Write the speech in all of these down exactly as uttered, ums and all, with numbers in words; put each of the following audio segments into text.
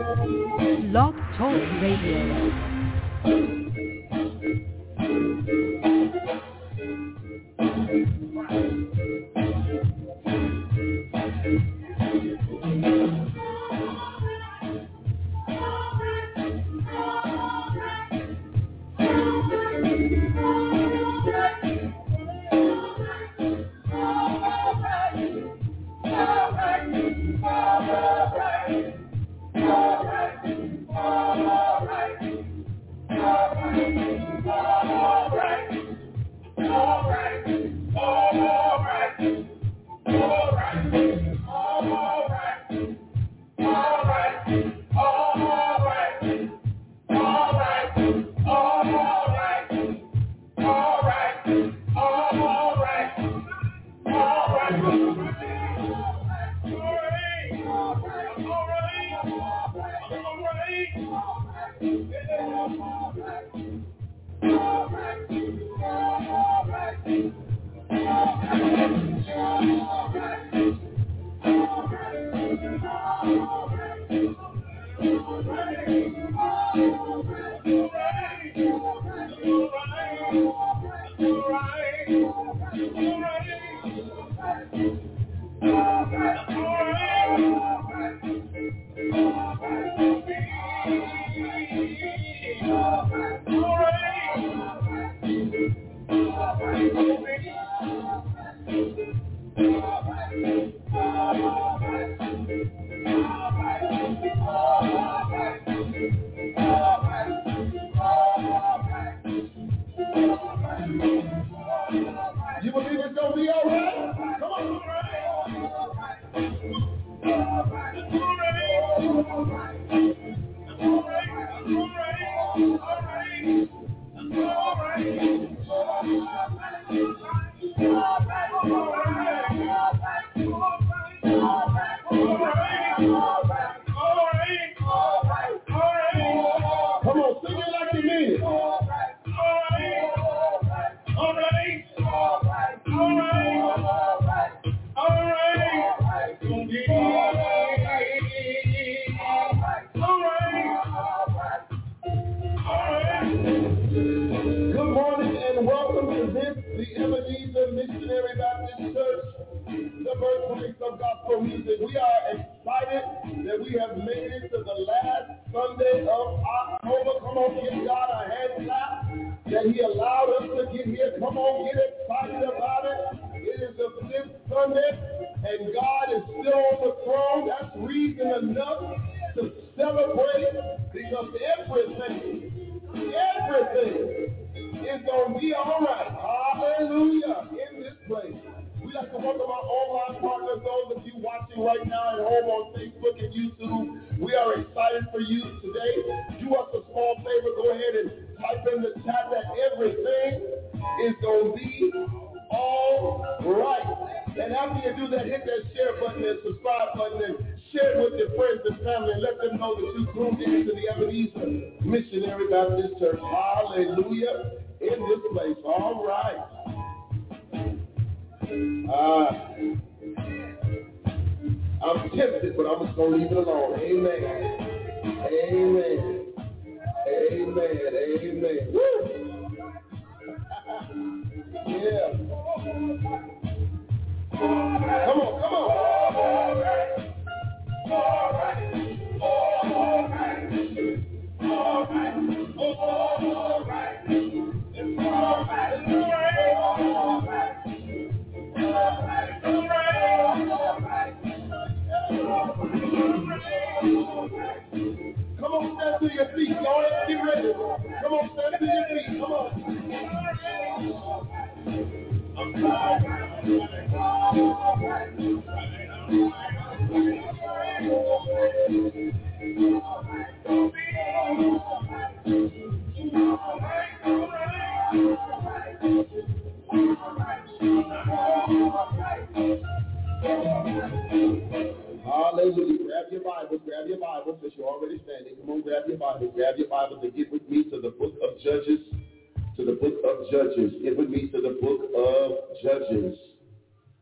Blog Talk Radio.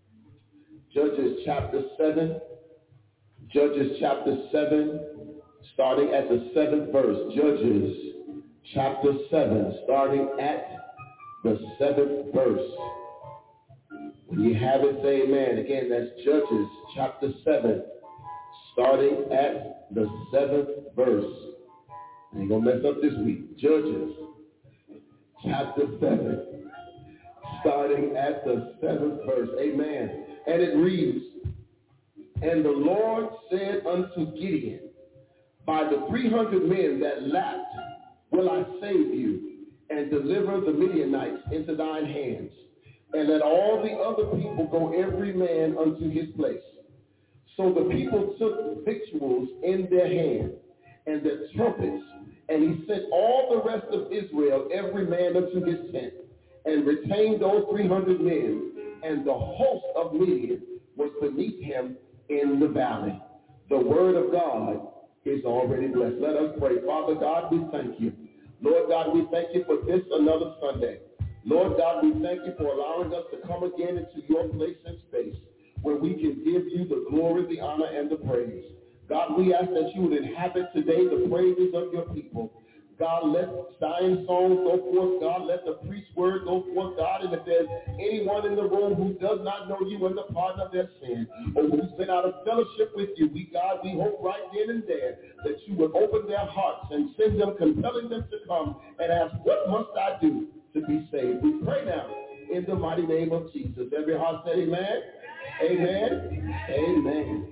Judges chapter seven, starting at the seventh verse. Judges chapter seven, starting at the seventh verse. When you have it, say amen. Again, that's Judges chapter seven, starting at the seventh verse. I ain't gonna mess up this week. Judges chapter seven, starting at the seventh verse. Amen. And it reads, "And the Lord said unto Gideon, by the three hundred men that lapped will I save you, and deliver the Midianites into thine hands. And let all the other people go every man unto his place." So the people took victuals in their hand, and their trumpets, and he sent all the rest of Israel, every man unto his tent, and retained those three hundred men, and the host of Midian was beneath him in the valley. The word of God is already blessed. Let us pray. Father God, we thank you. Lord God, we thank you for this another Sunday. Lord God, we thank you for allowing us to come again into your place and space where we can give you the glory, the honor, and the praise. God, we ask that you would inhabit today the praises of your people. God, let Zion songs go forth. God, let the priest's word go forth, God. And if there's anyone in the room who does not know you and the pardon of their sin, or who's been out of fellowship with you, we, God, we hope right then and there that you would open their hearts and send them, compelling them to come and ask, what must I do to be saved? We pray now in the mighty name of Jesus. Every heart said amen. Amen. Amen.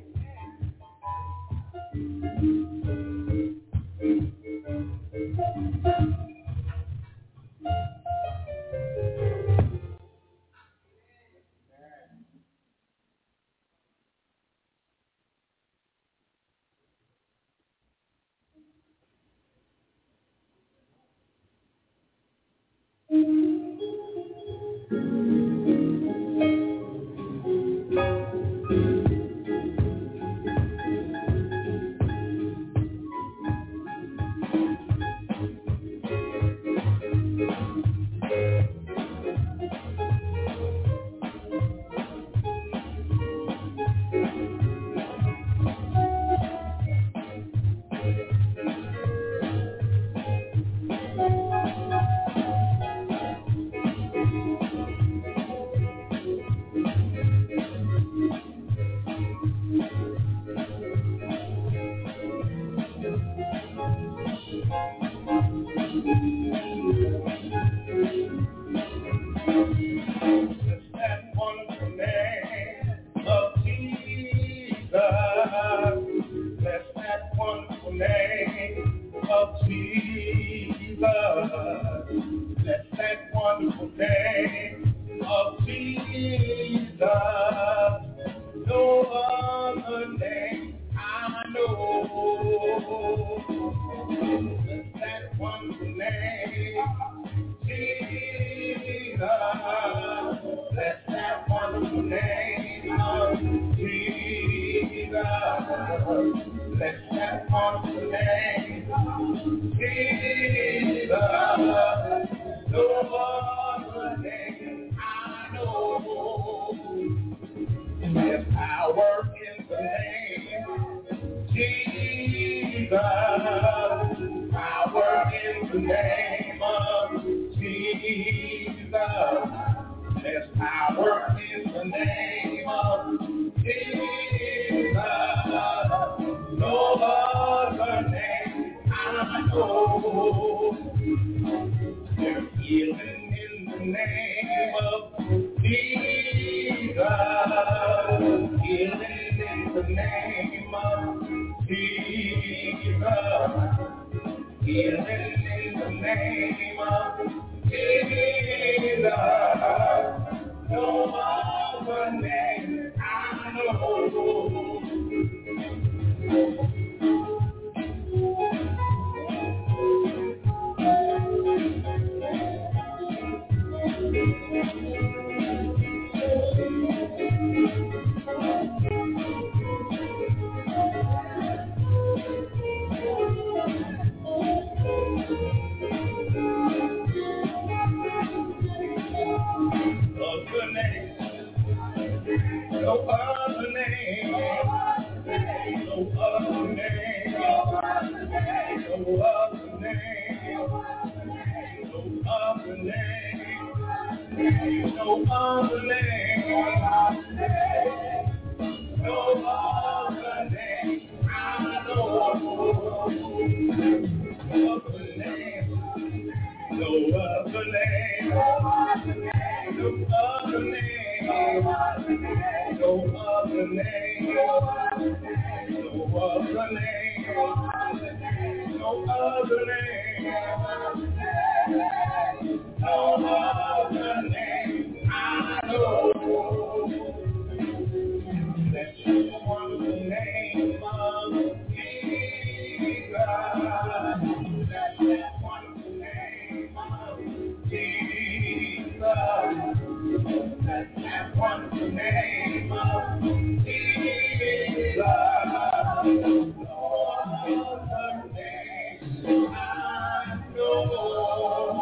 other name, no other name, no other name, no other name, I know, no other name, no other name, no other name, no other name, no other name, no other name, no other name, I know. That's the wonderful name of Jesus. That's the wonderful name of Jesus. That's the wonderful name of Jesus. No other name I know.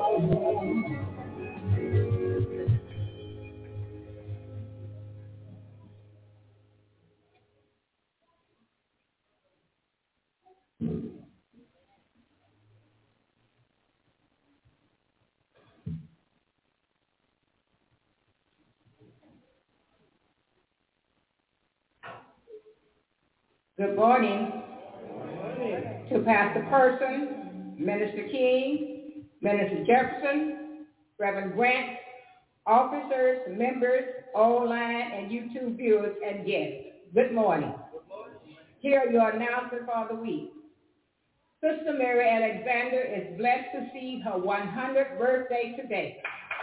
Good morning. Good morning to Pastor Person, Minister King, Minister Jefferson, Reverend Grant, officers, members, online and YouTube viewers and guests. Good morning. Good morning. Here are your announcements for the week. Sister Mary Alexander is blessed to see her one hundredth birthday today.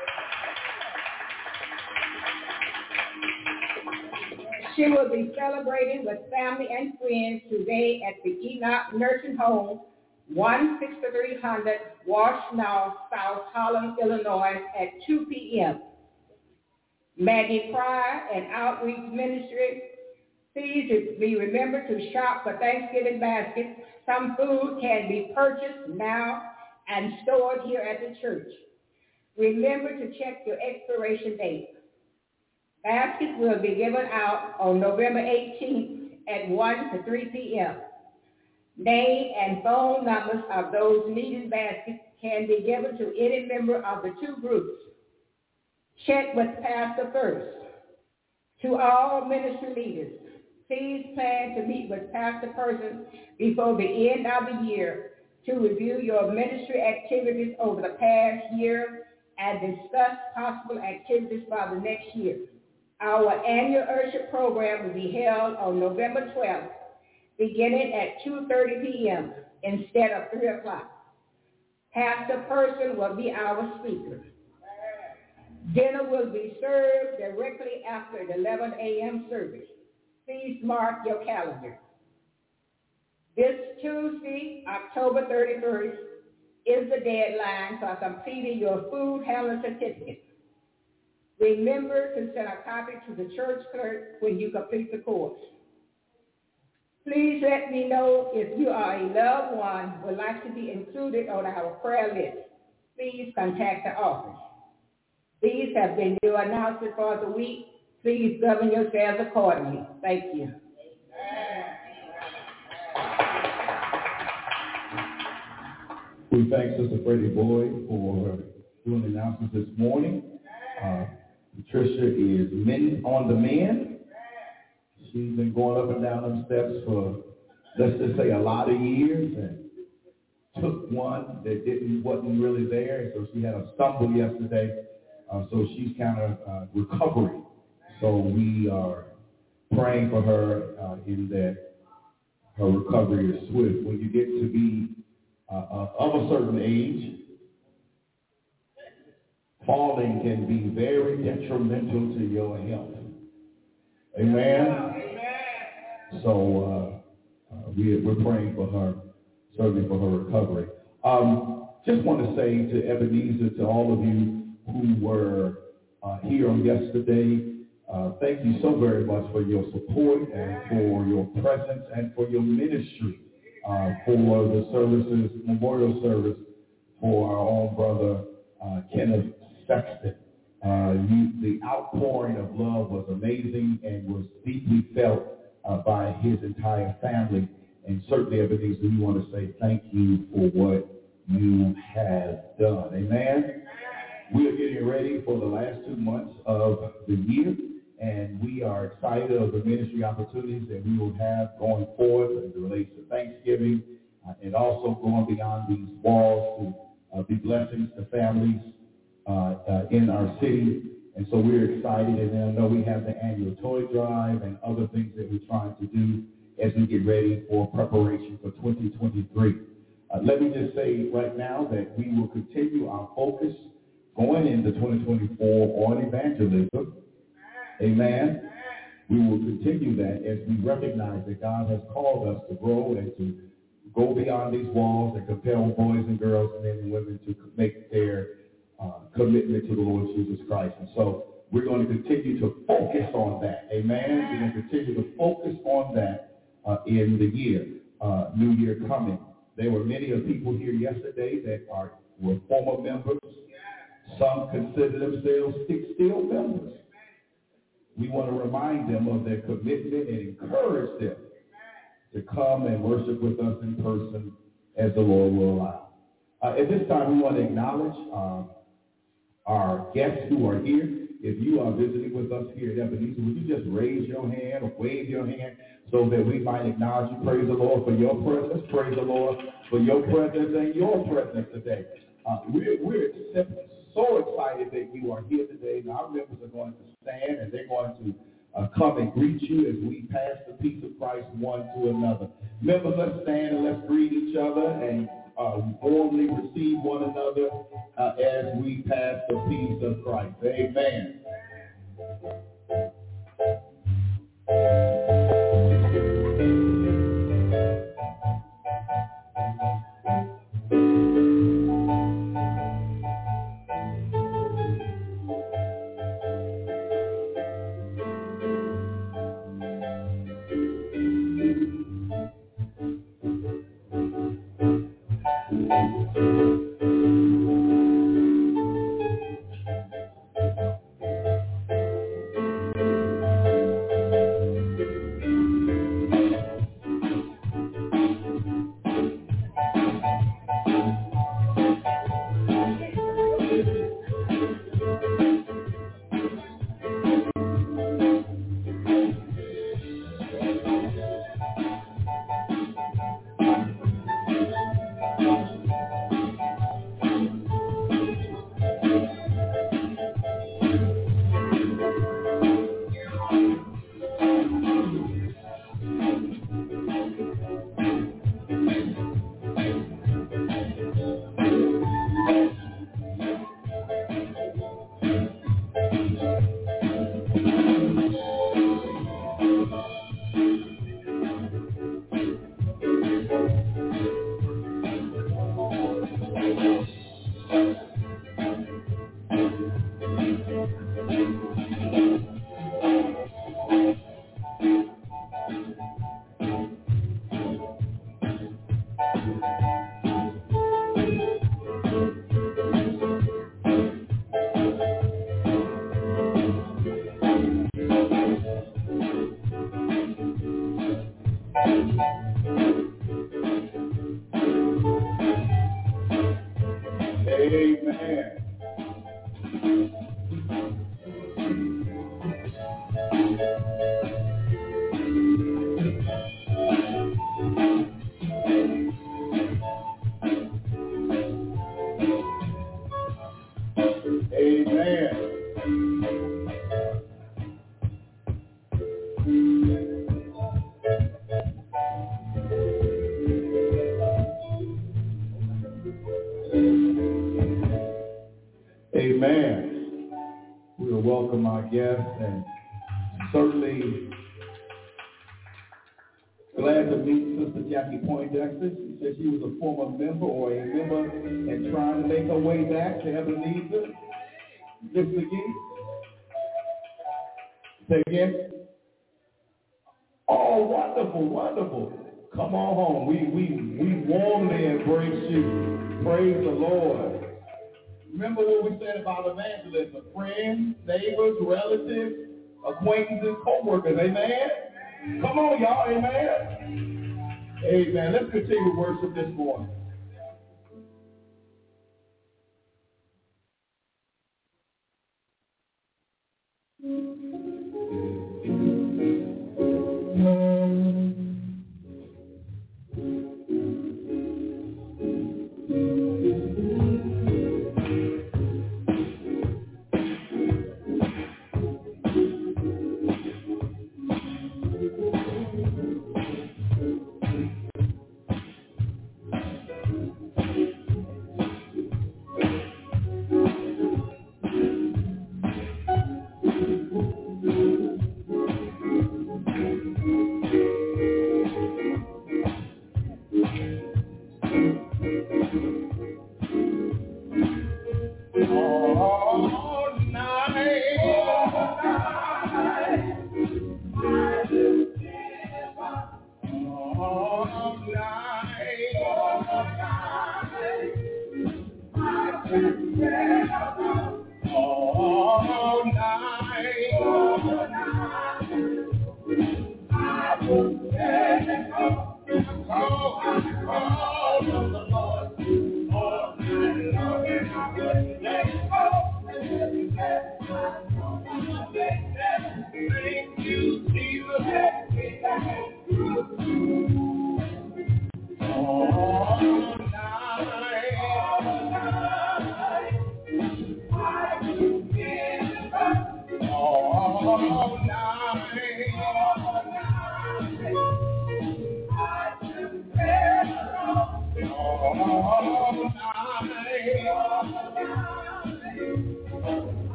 She will be celebrating with family and friends today at the Enoch Nursing Home, one sixty-three hundred Washtenaw, South Holland, Illinois, at two p.m. Maggie Pryor and Outreach Ministry, please be remembered to shop for Thanksgiving baskets. Some food can be purchased now and stored here at the church. Remember to check your expiration date. Baskets will be given out on November eighteenth at one to three p.m. Name and phone numbers of those needing baskets can be given to any member of the two groups. Check with Pastor first. To all ministry leaders, please plan to meet with Pastor Person before the end of the year to review your ministry activities over the past year and discuss possible activities for the next year. Our annual worship program will be held on November twelfth, beginning at two thirty p.m. instead of three o'clock. Pastor Person will be our speaker. Dinner will be served directly after the eleven a.m. service. Please mark your calendar. This Tuesday, October thirty-first, is the deadline for completing your food handler certificate. Remember to send a copy to the church clerk when you complete the course. Please let me know if you are a loved one who would like to be included on our prayer list. Please contact the office. These have been your announcements for the week. Please govern yourselves accordingly. Thank you. We thank Sister Freddie Boyd for doing the announcements this morning. Uh, Patricia is men on the mend. She's been going up and down them steps for, let's just say, a lot of years, and took one that didn't wasn't really there, so she had a stumble yesterday. Uh, so she's kind of uh, recovering. So we are praying for her uh, in that her recovery is swift. When you get to be uh, uh, of a certain age, falling can be very detrimental to your health. Amen? Amen. So uh, uh, we, we're praying for her, certainly for her recovery. Um, just want to say to Ebenezer, to all of you who were uh, here on yesterday, uh, thank you so very much for your support and for your presence and for your ministry uh, for the services, memorial service for our own brother uh, Kenneth Sexton. Uh, you, the outpouring of love was amazing and was deeply felt uh, by his entire family. and certainly, Ebenezer, we want to say thank you for what you have done. Amen. We are getting ready for the last two months of the year, and we are excited of the ministry opportunities that we will have going forward as it relates to Thanksgiving, uh, and also going beyond these walls to uh, be blessings to families uh, uh, in our city. And so we're excited, and then I know we have the annual toy drive and other things that we're trying to do as we get ready for preparation for twenty twenty-three. Uh, let me just say right now that we will continue our focus going into twenty twenty-four on evangelism. Amen. We will continue that as we recognize that God has called us to grow and to go beyond these walls and compel boys and girls, men and women to make their uh, commitment to the Lord Jesus Christ. And so we're going to continue to focus on that. Amen. We're going to continue to focus on that uh, in the year, uh, new year coming. There were many of people here yesterday that are were former members. Some consider themselves still members. We want to remind them of their commitment and encourage them to come and worship with us in person as the Lord will allow. Uh, at this time, we want to acknowledge uh, our guests who are here. If you are visiting with us here at Ebenezer, would you just raise your hand or wave your hand so that we might acknowledge you? Praise the Lord for your presence. Praise the Lord for your presence and your presence today. Uh, we're, we're so excited that you are here today. Now, our members are going to stand, and they're going to uh, come and greet you as we pass the peace of Christ one to another. Members, let's stand and let's greet each other and uh, warmly receive one another uh, as we pass the peace of Christ. Amen. Amen. We will welcome our guests, and certainly glad to meet Sister Jackie Poindexter. She said she was a former member or a member and trying to make her way back to Ebenezer. Miss McGee? Say again? Oh, wonderful, wonderful. Come on home. We, we, we warmly embrace you. Praise the Lord. Remember what we said about evangelism: friends, neighbors, relatives, acquaintances, co-workers. Amen? Come on, y'all. Amen? Amen. Let's continue worship this morning.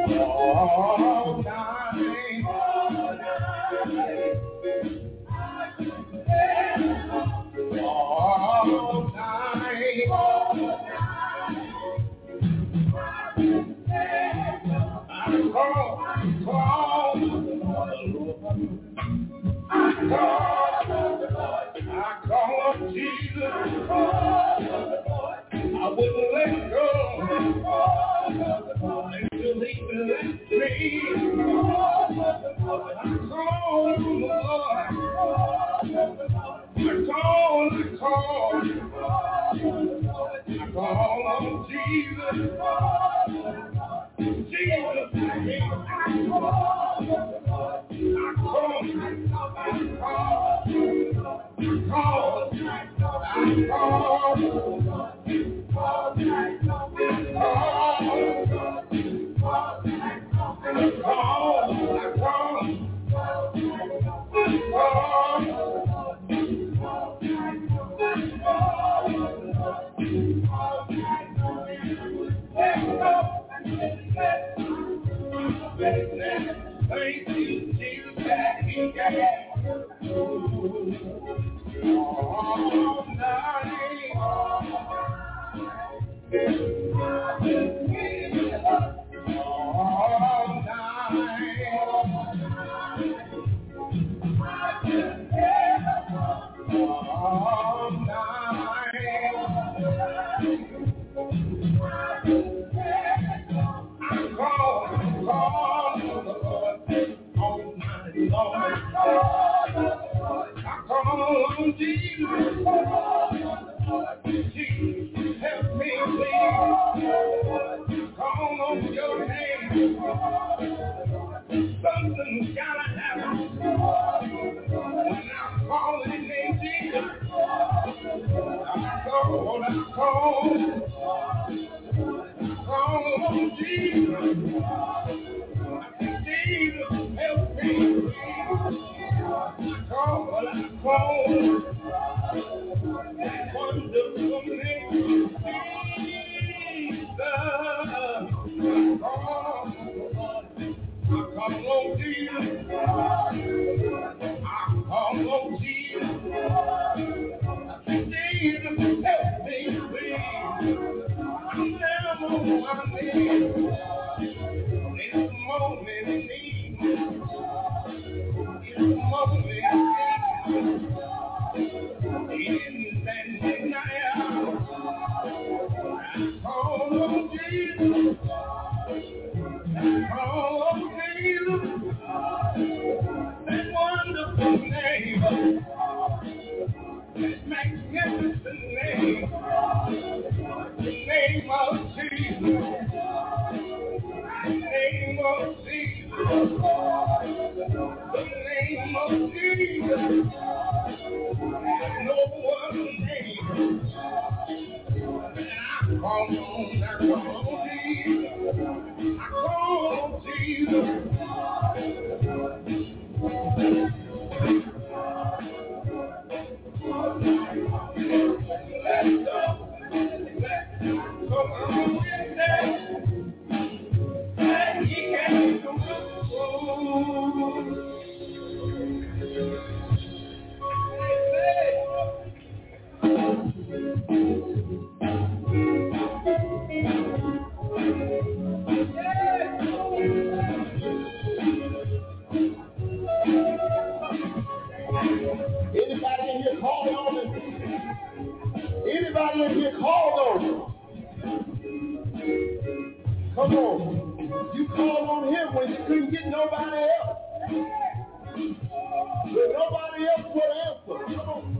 all night. All night. I call, call, I call, I call Jesus. I wouldn't let go until he blessed me. I call the Lord. I call, I call, I call on Jesus. Jesus, I call, I call, I call, I thank you, Jesus, that he gave all night. All help me, please. Call on your name. Something's gotta happen. When I'm calling in Jesus, I call, I call, call on Jesus. Jesus, help me, please. Call, I call, that wonderful name, Jesus. Call, I call on Jesus. I call on Jesus. Jesus, help me, please. I'm down on my knees. In the moment of need. In the moment of need. In that midnight hour. I call on Jesus. Call on Jesus, that wonderful name, that magnificent name, the name of Jesus, the name of Jesus, the name of Jesus, there's no other name, and I call on, I call on Jesus. I call on Jesus. Let's go. Let's go. Come on in there. And he can come Anybody in here called on him? Anybody in here called on him? Come on. You called on him when you couldn't get nobody else. When nobody else would answer. Come on.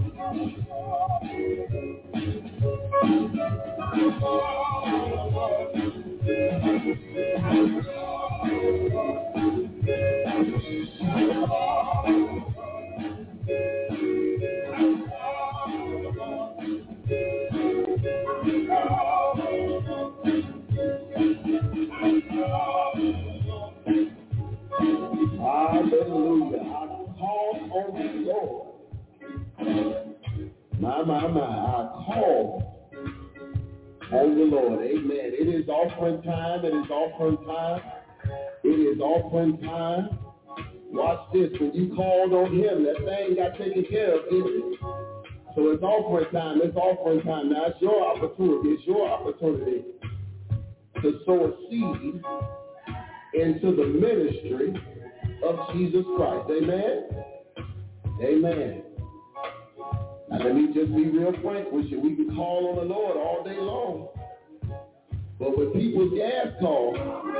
Hallelujah. I call on the Lord. My, my, my. I call on the Lord. Amen. It is offering time. It is offering time. It is offering time. Watch this. When you called on him, that thing got taken care of, didn't it? So it's offering time. It's offering time. Now it's your opportunity. It's your opportunity to sow a seed into the ministry of Jesus Christ. Amen? Amen. Now let me just be real frank with you. We can call on the Lord all day long. But when people's gas calls,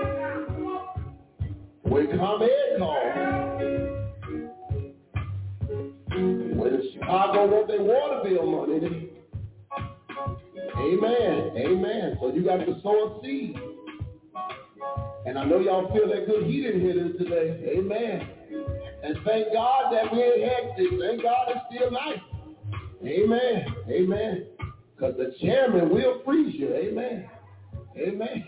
when ComEd calls, when Chicago want their water bill money, amen, amen. So you got to sow a seed. And I know y'all feel that good heating hitters today, amen. And thank God that we ain't hectic. Thank God it's still nice. Amen, amen. Because the chairman will freeze you, amen. Amen.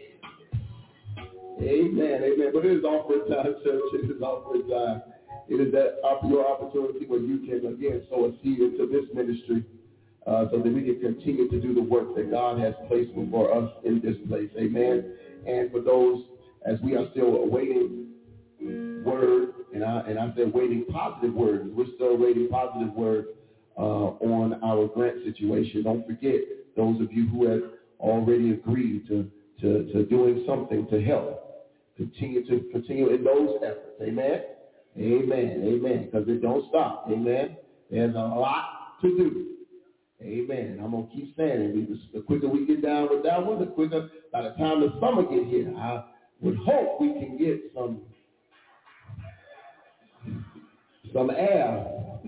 Amen, amen. But it is offering time, church. It is offering time. It is that your opportunity where you can, again, sow a seed into this ministry uh, so that we can continue to do the work that God has placed before us in this place. Amen. And for those, as we are still awaiting word, and I, and I said waiting positive word, we're still awaiting positive word uh, on our grant situation. Don't forget, those of you who have already agreed to, to, to doing something to help. Continue to continue in those efforts. Amen. Amen. Amen. Because it don't stop. Amen. There's a lot to do. Amen. I'm going to keep saying it. The quicker we get down with that one, the quicker, by the time the summer get here, I would hope we can get some, some air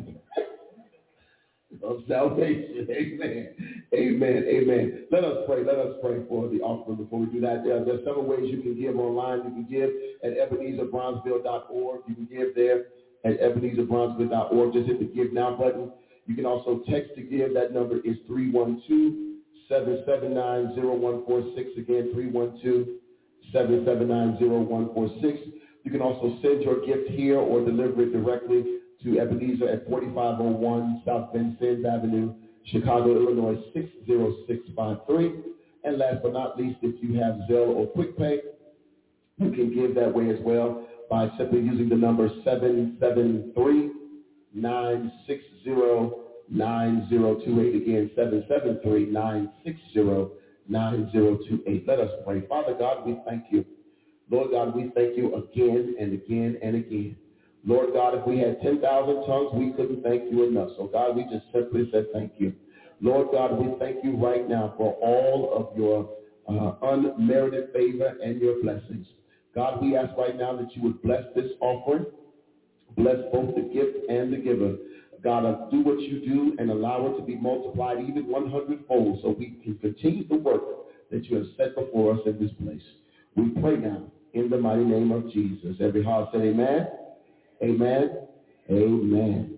of salvation. Amen. Amen. Amen. Let us pray. Let us pray for the offering before we do that. There, there are several ways you can give online. You can give at Ebenezer Bronzeville dot org. You can give there at Ebenezer Bronzeville dot org. Just hit the Give Now button. You can also text to give. That number is three one two, seven seven nine, zero one four six. Again, three one two, seven seven nine, zero one four six. You can also send your gift here or deliver it directly to Ebenezer at forty-five oh one South Vincennes Avenue, Chicago, Illinois, six zero six five three. And last but not least, if you have Zelle or QuickPay, you can give that way as well by simply using the number seven seven three, nine six zero, nine zero two eight. Again, seven seven three, nine six zero, nine zero two eight. Let us pray. Father God, we thank you. Lord God, we thank you again and again and again. Lord God, if we had ten thousand tongues, we couldn't thank you enough. So God, we just simply said thank you. Lord God, we thank you right now for all of your uh, unmerited favor and your blessings. God, we ask right now that you would bless this offering, bless both the gift and the giver. God, uh, do what you do and allow it to be multiplied even one hundred fold so we can continue the work that you have set before us in this place. We pray now in the mighty name of Jesus. Every heart said amen. Amen. Amen.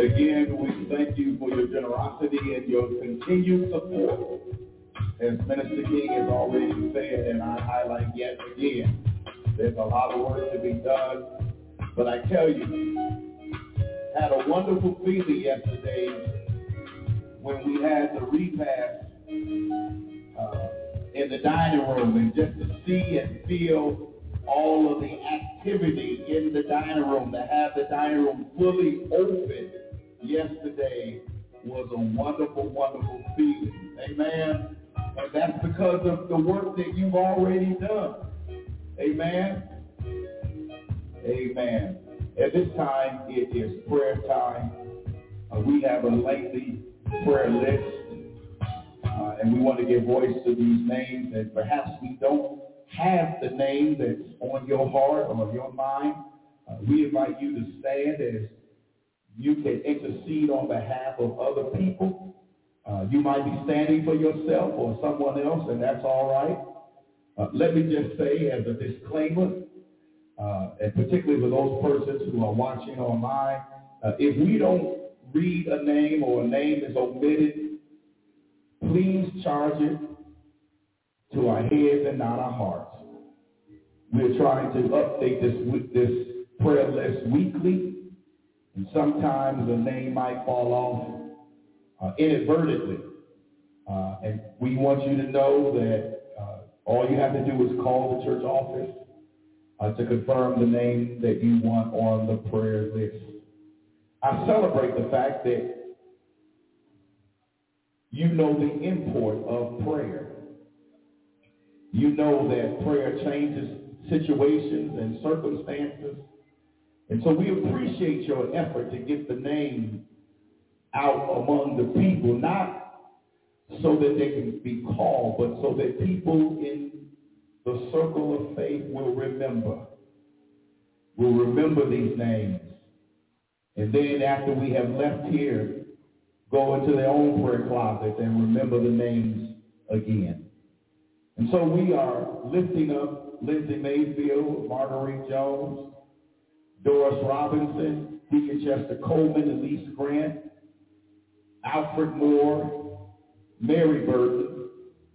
Again, we thank you for your generosity and your continued support. As Minister King has already said, and I highlight yet again, there's a lot of work to be done. But I tell you, had a wonderful feeling yesterday when we had the repast uh, in the dining room, and just to see and feel all of the activity in the dining room, to have the dining room fully open yesterday was a wonderful, wonderful feeling. Amen. And that's because of the work that you've already done. Amen. Amen. At this time, it is prayer time. Uh, we have a lengthy prayer list, uh, and we want to give voice to these names. And perhaps we don't have the name that's on your heart or your mind. Uh, we invite you to stand as you can intercede on behalf of other people. Uh, you might be standing for yourself or someone else, and that's all right. Uh, let me just say as a disclaimer, uh, and particularly for those persons who are watching online, uh, if we don't read a name or a name is omitted, please charge it to our heads and not our hearts. We're trying to update this, this prayer list weekly, and sometimes a name might fall off uh, inadvertently. Uh, and we want you to know that uh, all you have to do is call the church office uh, to confirm the name that you want on the prayer list. I celebrate the fact that you know the import of prayer. You know that prayer changes situations and circumstances. And so we appreciate your effort to get the name out among the people, not so that they can be called, but so that people in the circle of faith will remember, will remember these names. And then after we have left here, go into their own prayer closet and remember the names again. And so we are lifting up Lindsay Mayfield, Marguerite Jones, Doris Robinson, Deacon Chester Coleman, Elise Grant, Alfred Moore, Mary Burton,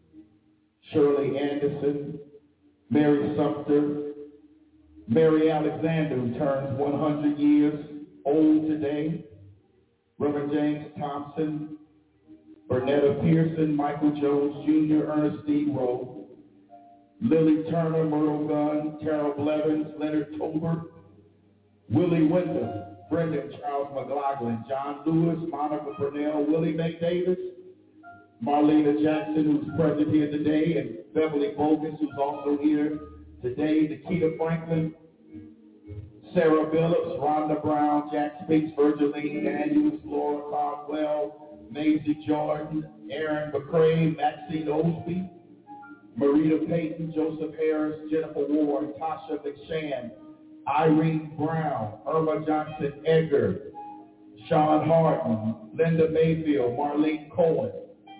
Shirley Anderson, Mary Sumter, Mary Alexander, who turns one hundred years old today, Reverend James Thompson, Bernetta Pearson, Michael Jones Junior, Ernestine Rowe, Lily Turner, Myrtle Gunn, Carol Blevins, Leonard Tober, Willie Wyndham, Brendan Charles McLaughlin, John Lewis, Monica Purnell, Willie Mae Davis, Marlena Jackson, who's present here today, and Beverly Bogus, who's also here today, Nikita Franklin, Sarah Phillips, Rhonda Brown, Jack Speaks, Virgiline Daniels, Laura Cardwell, Maisie Jordan, Aaron McCrae, Maxine Osby, Marita Payton, Joseph Harris, Jennifer Ward, Tasha McShann, Irene Brown, Irma Johnson Edgar, Sean Harden, Linda Mayfield, Marlene Cohen,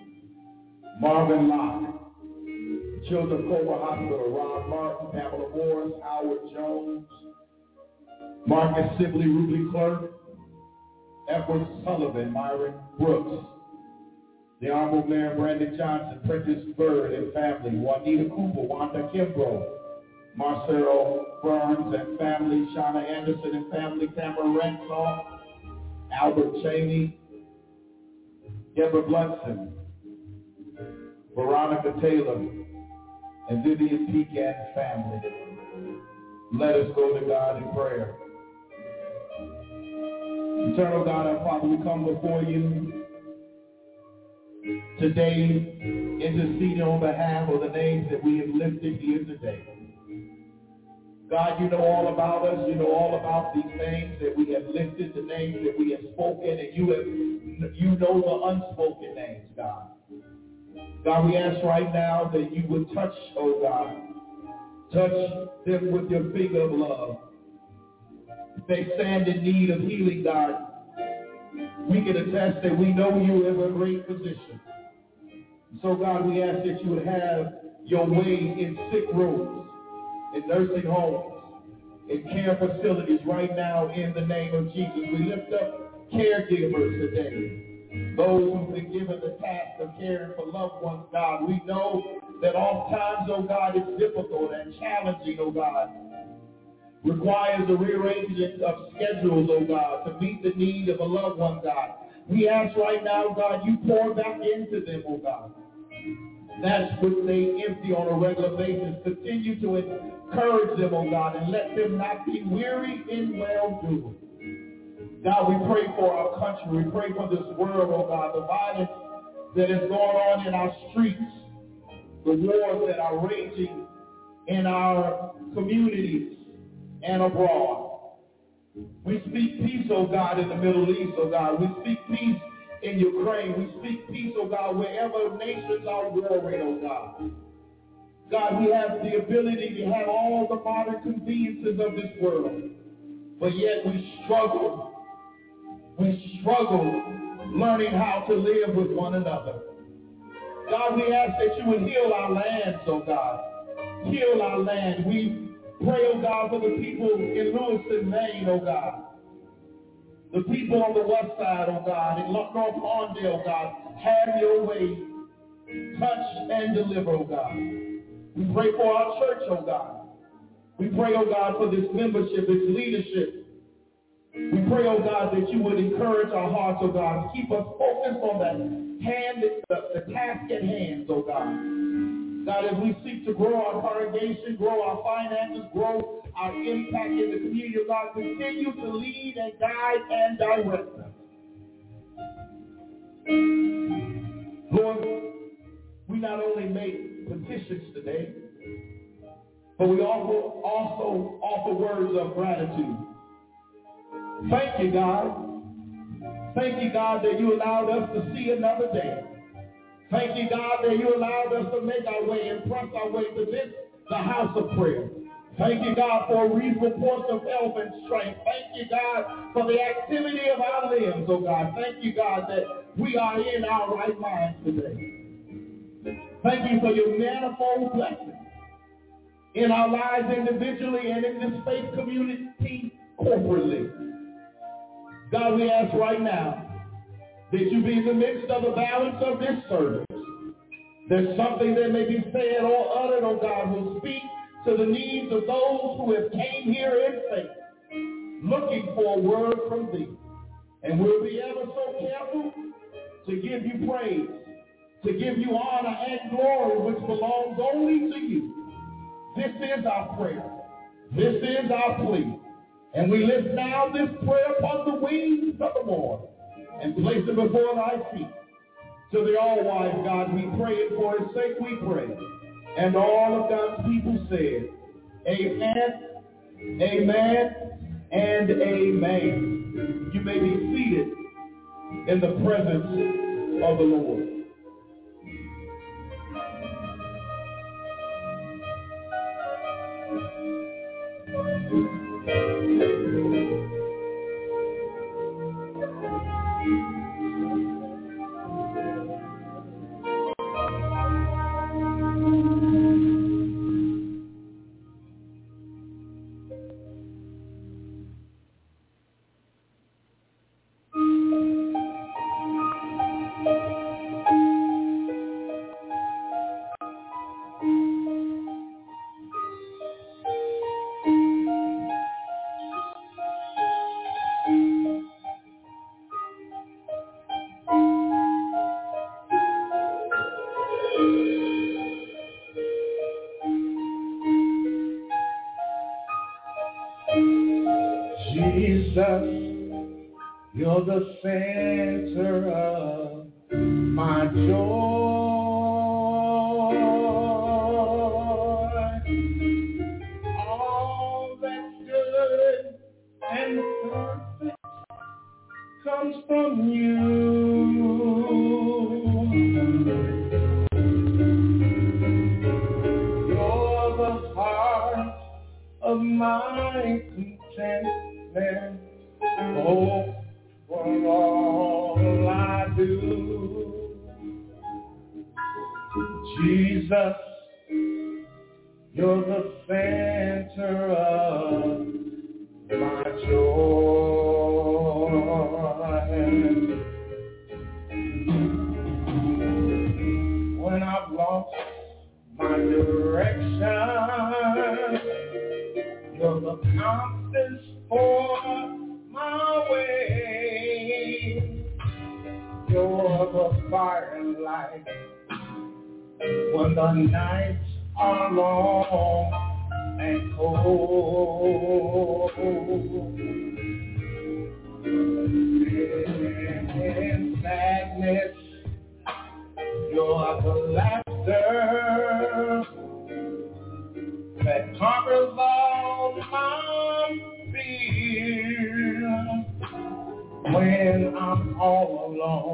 Marvin Locke, Children's Cobra Hospital, Rob Martin, Pamela Morris, Howard Jones, Marcus Sibley, Ruby Clerk, Edward Sullivan, Myron Brooks, the Honorable Mayor Brandon Johnson, Prentice Bird and family, Juanita Cooper, Wanda Kimbrough, Marcelo Burns and family, Shauna Anderson and family, Tamara Ransaw, Albert Cheney, Deborah Blunson, Veronica Taylor, and Vivian Pecan family. Let us go to God in prayer. Eternal God, our Father, we come before you today, interceding on behalf of the names that we have lifted here today. God, you know all about us. You know all about these names that we have lifted, the names that we have spoken, and you have, you know the unspoken names, God. God, we ask right now that you would touch, oh God, touch them with your finger of love. If they stand in need of healing, God, we can attest that we know you as a great physician. So, God, we ask that you would have your way in sick rooms, in nursing homes, in care facilities right now in the name of Jesus. We lift up caregivers today, those who've been given the task of caring for loved ones, God. We know that oftentimes, oh God, it's difficult and challenging, oh God. Requires a rearranging of schedules, oh God, to meet the need of a loved one, God. We ask right now, God, you pour back into them, oh God. That's what they empty on a regular basis. Continue to encourage them, oh God, and let them not be weary in well-doing. God, we pray for our country. We pray for this world, oh God, the violence that is going on in our streets, the wars that are raging in our communities and abroad. We speak peace, oh God, in the Middle East, oh God. We speak peace in Ukraine. We speak peace, oh God, wherever nations are warring, oh God. God, we have the ability to have all the modern conveniences of this world, but yet we struggle. We struggle learning how to live with one another. God, we ask that you would heal our lands, oh God. Heal our land. We pray, oh God, for the people in Lewiston, Maine, oh God. The people on the west side, oh God, in North Palmdale, God. Have your way. Touch and deliver, oh God. We pray for our church, oh God. We pray, oh God, for this membership, this leadership. We pray, oh God, that you would encourage our hearts, oh God. Keep us focused on that hand, the, the task at hand, oh God. God, as we seek to grow our congregation, grow our finances, grow our impact in the community, oh God, continue to lead and guide and direct us. Lord, we not only make petitions today, but we also, also offer words of gratitude. Thank you, God. Thank you, God, that you allowed us to see another day. Thank you, God, that you allowed us to make our way and press our way to this, the house of prayer. Thank you, God, for a reasonable portion of health and strength. Thank you, God, for the activity of our limbs, oh God. Thank you, God, that we are in our right minds today. Thank you for your manifold blessings in our lives individually and in this faith community corporately. God, we ask right now that you be in the midst of the balance of this service. There's something that may be said or uttered, oh God, will speak to the needs of those who have came here in faith, looking for a word from thee. And we'll be ever so careful to give you praise, to give you honor and glory, which belongs only to you. This is our prayer. This is our plea. And we lift now this prayer upon the wings of the Lord and place it before thy feet. To the all-wise God, we pray, and for his sake we pray. And all of God's people said, amen, amen, and amen. You may be seated in the presence of the Lord. You're the center of my joy. All that's good and perfect comes from you. You're the heart of my contentment. Oh, for all I do, Jesus, you're the center of my joy. compass for my way. You're the fire and light when the nights are long and cold. In sadness, you're the laughter that conquers all my fear. When I'm all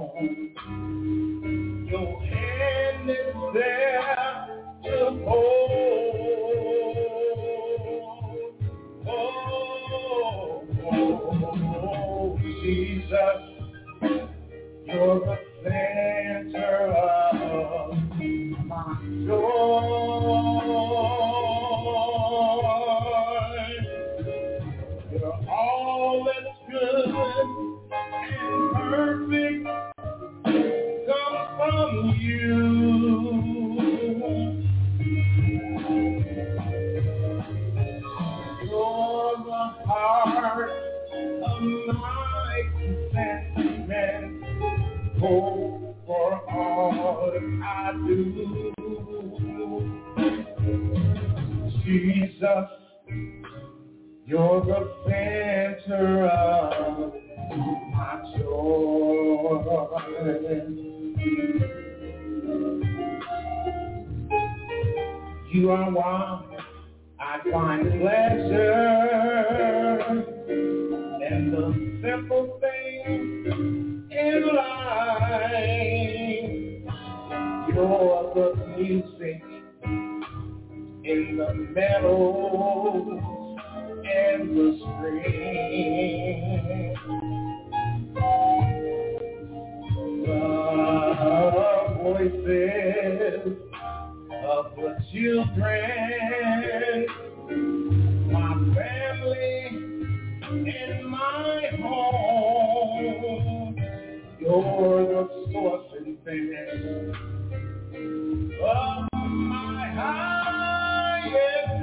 alone, your hand is there to hold. Oh, oh, Jesus, you're the center of my joy. You're all that's good and perfect comes from you. You're the heart of my contentment. Oh, for all I do, Jesus, you're the center of my joy. You are why I find pleasure in the simple things in life. You're the music in the meadows and the stream. The voices of the children, my family, in my home. You're the source and finish of my highest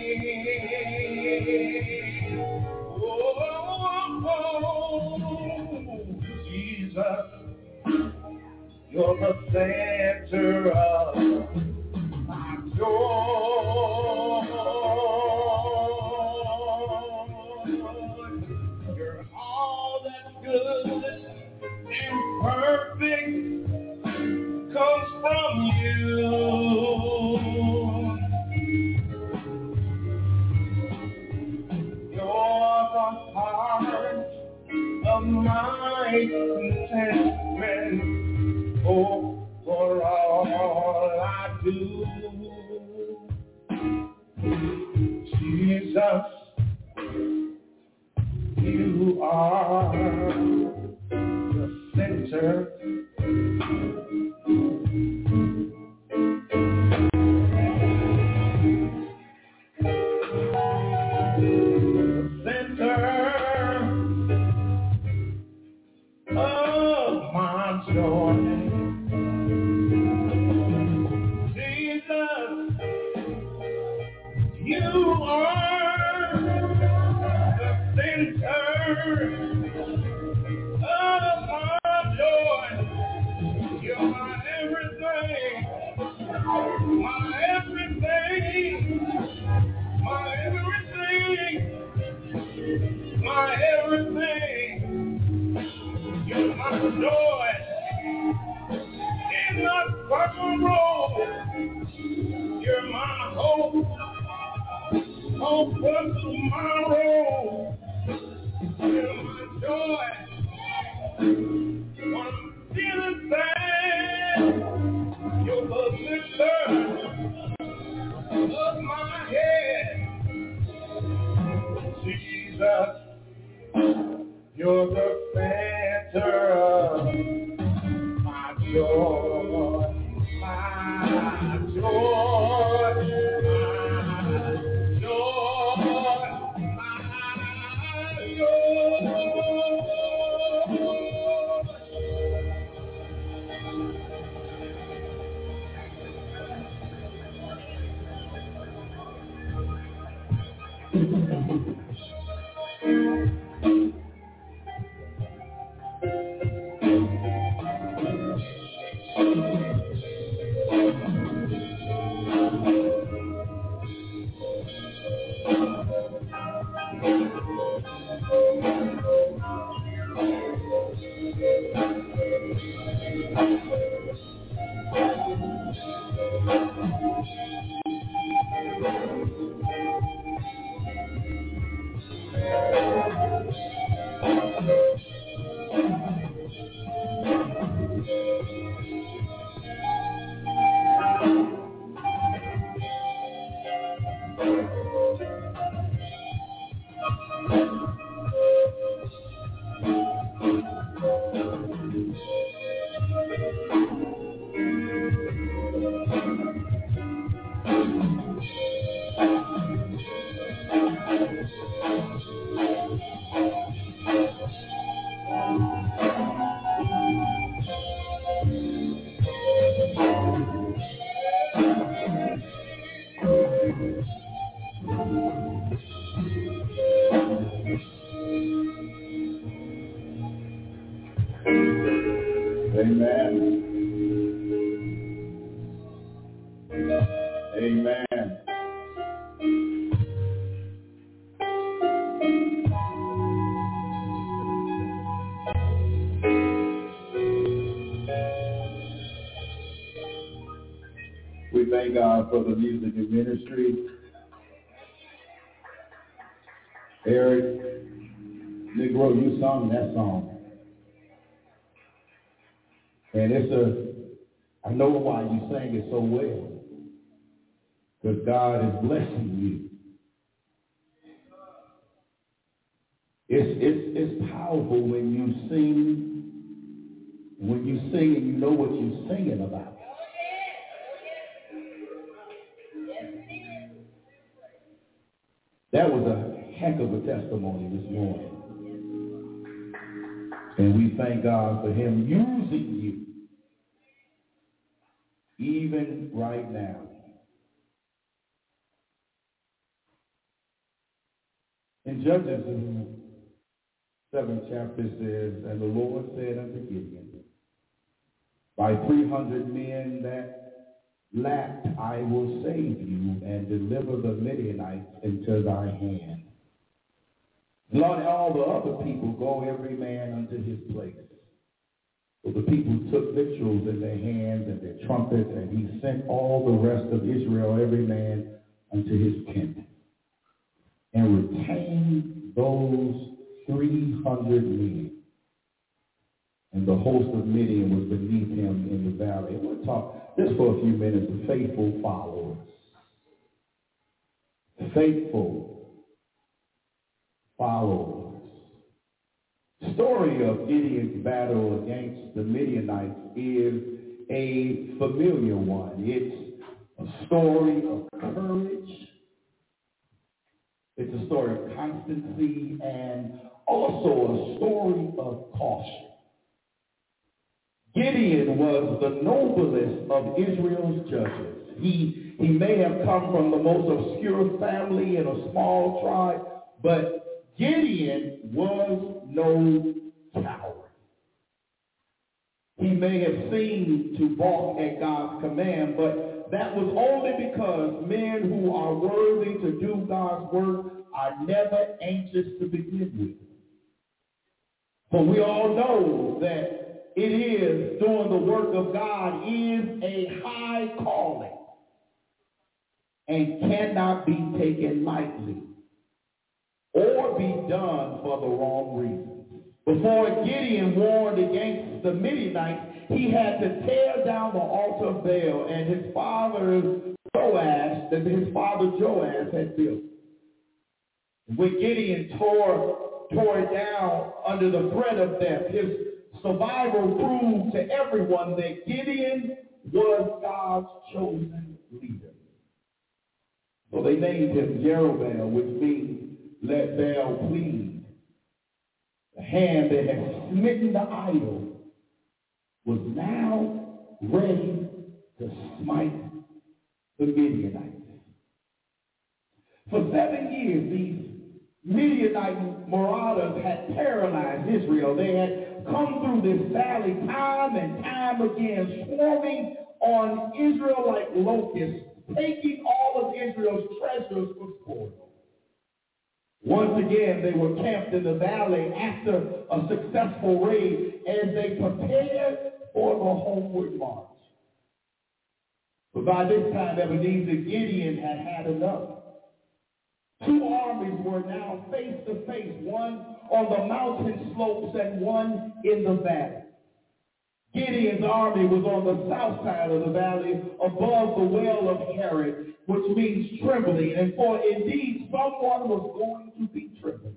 praise. Oh, Jesus, you're the center of my joy. You're all that's good and perfect comes from you. You're the heart of my contentment. Oh, for all I do, Jesus, you are the center. The center of my joy. Jesus, you are the center of my joy. You're my everything, my everything, my everything, my everything. You're my joy in my sorrow. You're my hope, hope for tomorrow. You're my joy when I'm feeling sad. You're the lifter of my head. Jesus, you're the center of my joy, my joy, my joy, my joy. Thank God for the music and ministry. Eric, Negro, you sung that song. And it's a, I know why you sang it so well. Because God is blessing you. It's, it's, it's powerful when you sing, when you sing and you know what you're singing about. That was a heck of a testimony this morning. And we thank God for him using you even right now. In Judges, the seventh chapter says, and the Lord said unto Gideon, by three hundred men that lapped, I will save you and deliver the Midianites into thy hand. Lord, all the other people go every man unto his place. So the people took victuals in their hands and their trumpets, and he sent all the rest of Israel, every man unto his tent, and retained those three hundred men. And the host of Midian was beneath him in the valley. And we'll talk just for a few minutes of faithful followers. Faithful followers. The story of Gideon's battle against the Midianites is a familiar one. It's a story of courage. It's a story of constancy and also a story of caution. Gideon was the noblest of Israel's judges. He, he may have come from the most obscure family in a small tribe, but Gideon was no coward. He may have seemed to balk at God's command, but that was only because men who are worthy to do God's work are never anxious to begin with. For we all know that it is, doing the work of God is a high calling and cannot be taken lightly or be done for the wrong reasons. Before Gideon warned against the Midianites, he had to tear down the altar of Baal and his father Joash, that his father Joash had built. When Gideon tore, tore it down under the threat of death, his survival proved to everyone that Gideon was God's chosen leader. So they named him Jerubbaal, which means let Baal plead. The hand that had smitten the idol was now ready to smite the Midianites. For seven years, these Midianite marauders had paralyzed Israel. They had come through this valley time and time again, swarming on Israel like locusts, taking all of Israel's treasures for spoil. Once again, they were camped in the valley after a successful raid as they prepared for the homeward march. But by this time, Ebenezer, Gideon had had enough. Two armies were now face to face, one on the mountain slopes and one in the valley. Gideon's army was on the south side of the valley above the well of Herod, which means trembling. And for indeed, someone was going to be trembling.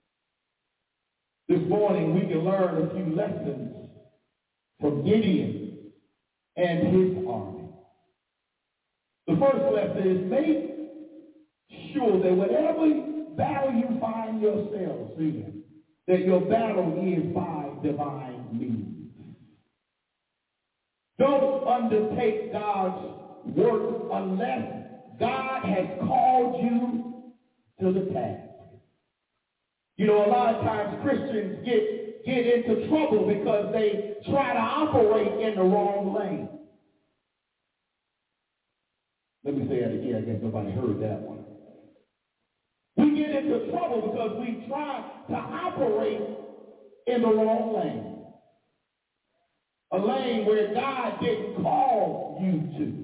This morning, we can learn a few lessons from Gideon and his army. The first lesson is make sure that whatever battle you find yourselves in, that your battle is by divine means. Don't undertake God's work unless God has called you to the task. You know, a lot of times Christians get, get into trouble because they try to operate in the wrong lane. Let me say that again. I guess nobody heard that one. We get into trouble because we try to operate in the wrong lane. A lane where God didn't call you to.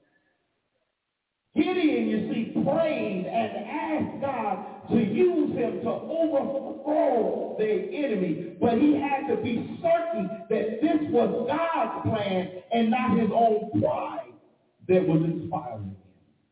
Gideon, you see, prayed and asked God to use him to overthrow their enemy. But he had to be certain that this was God's plan and not his own pride that was inspiring him.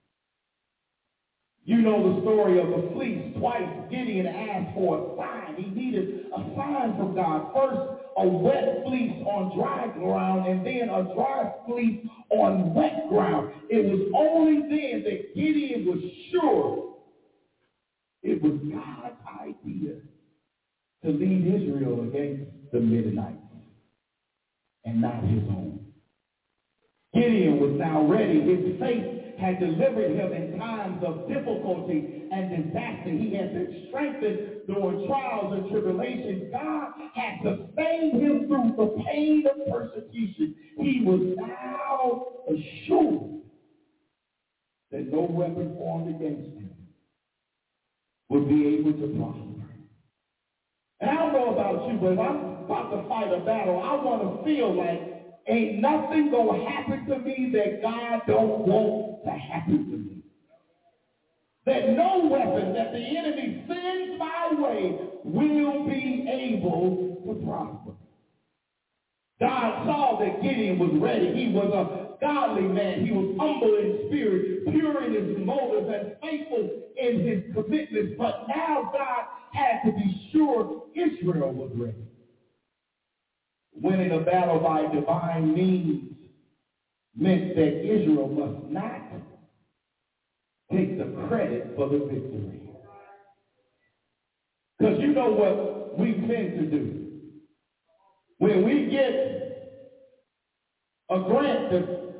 You know the story of the fleece. Twice Gideon asked for a sign. He needed a sign from God. First, a wet fleece on dry ground, and then a dry fleece on wet ground. It was only then that Gideon was sure it was God's idea to lead Israel against the Midianites and not his own. Gideon was now ready. His faith had delivered him in times of difficulty and disaster. He had been strengthened during trials and tribulations. God had sustained him through the pain of persecution. He was now assured that no weapon formed against him would be able to prosper. And I don't know about you, but if I'm about to fight a battle, I want to feel like ain't nothing gonna happen to me that God don't want to happen to me. That no weapon that the enemy sends my way will be able to prosper. God saw that Gideon was ready. He was a godly man. He was humble in spirit, pure in his motives, and faithful in his commitments. But now God had to be sure Israel was ready. Winning a battle by divine means meant that Israel must not take the credit for the victory. Because you know what we tend to do. When we get a grant to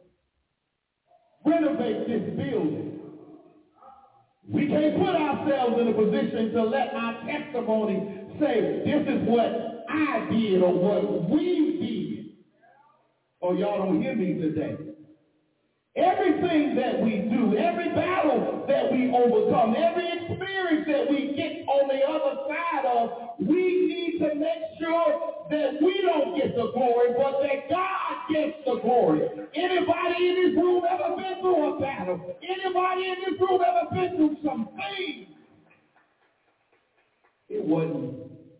renovate this building, we can't put ourselves in a position to let our testimony say, this is what I did or what we did. Oh, y'all don't hear me today. Everything that we do, every battle that we overcome, every experience that we get on the other side of, we need to make sure that we don't get the glory, but that God gets the glory. Anybody in this room ever been through a battle? Anybody in this room ever been through some things? It wasn't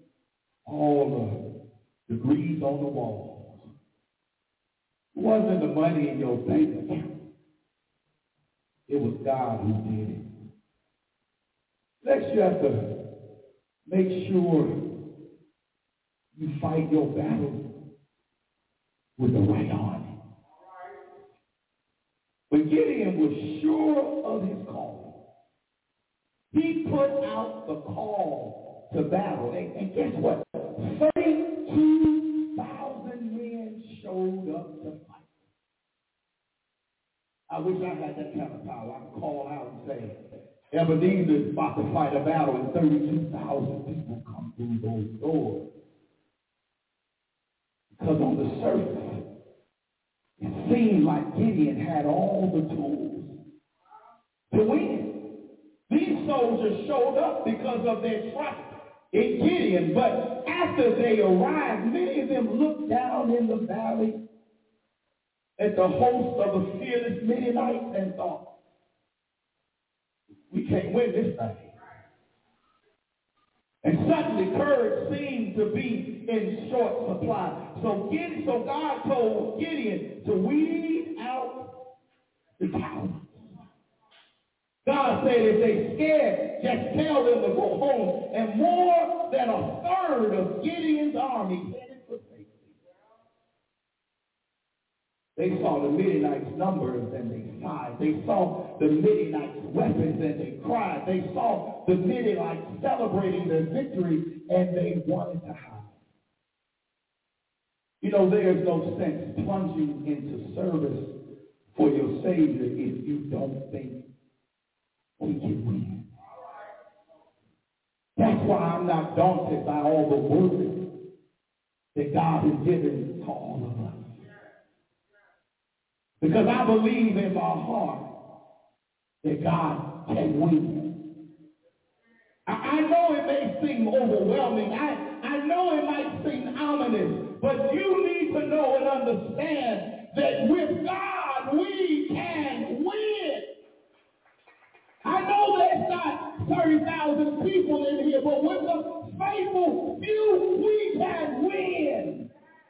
all the degrees on the walls. It wasn't the money in your bank account. It was God who did it. Next, you have to make sure you fight your battle with the right army. But Gideon was sure of his call. He put out the call to battle. And, and guess what? thirty-two thousand men showed up to fight. I wish I had that kind of power. I could call out and say, Ebenezer is about to fight a battle and thirty-two thousand people come through those doors. Because on the surface, it seemed like Gideon had all the tools to win. These soldiers showed up because of their trust in Gideon. But after they arrived, many of them looked down in the valley at the host of the fearless Midianites and thought, we can't win this thing. And suddenly courage seemed to be in short supply. So, Gideon, so God told Gideon to weed out the cowards. God said if they scared, just tell them to go home. And more than a third of Gideon's army headed for safety. They saw the Midianites' numbers and they sighed. They saw the Midianites' weapons and they cried. They saw the Midianites celebrating their victory and they wanted to hide. You know, there's no sense plunging into service for your Savior if you don't think we can win. That's why I'm not daunted by all the work that God has given to all of us. Because I believe in my heart that God can win. I, I know it may seem overwhelming. I, I know it might seem ominous. But you need to know and understand that with God we can win. I know there's not thirty thousand people in here, but with the faithful few, we can win.